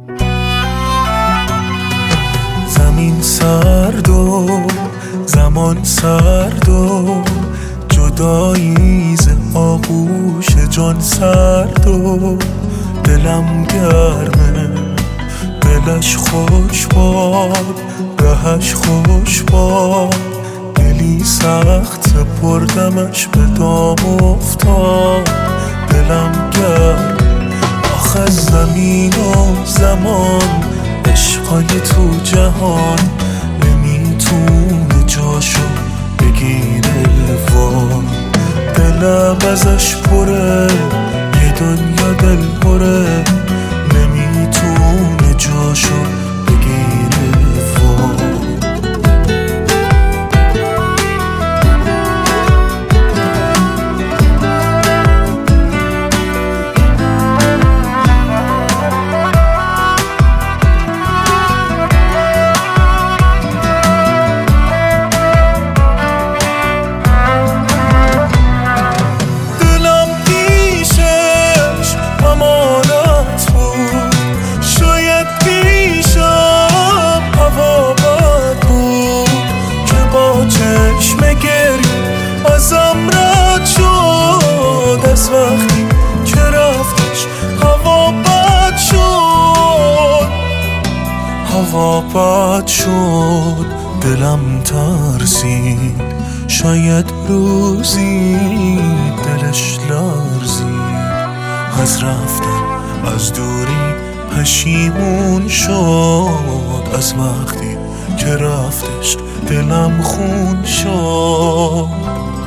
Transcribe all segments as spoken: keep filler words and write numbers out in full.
زمین سرد و زمان سرد و جدایی ز آغوش جان سرد و دلم گرمه دلش خوش باد رهش خوش باد دلی سخت بردمش به دام افتاد دلم گرم آخه زمین و زمان عشقای تو جهان نمیتونه جاشو بگیره وای دلم ازش پره یه دنیا دل پره نمیتونه جاشو بگیره وای ازم رد شد از وقتی که رفتش هوا بد شد هوا بد شد دلم ترسید شاید روزی دلش لرزید از رفتن از دوری پشیمون شد از وقتی که رفتش دلم خون شد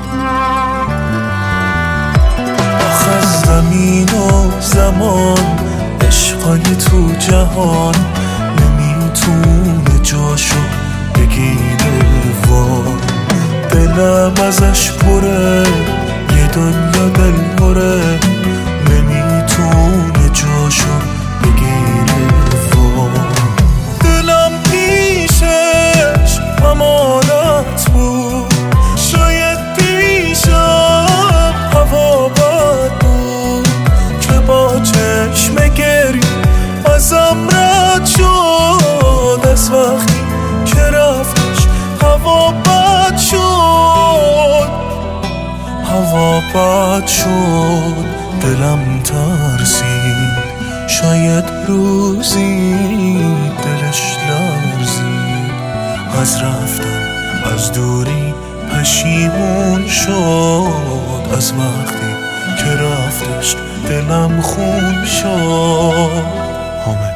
آخه زمین و زمان عشقای تو جهان نمیتونه جاشو بگیره وای دلم ازش پره یه دنیا دل پره نمیتونه جاشو بگیره وای دلم پیشش امانت بود شاید پیشم هوا بد بود که با چشم گری ازم رد شد از وقتی که رفتش هوا بد شد هوا بد شد دلم ترسید شاید روزی دلش لرزید از رفتن از دوری پشیمون شد از وقتی که رفتش دلم خون شد.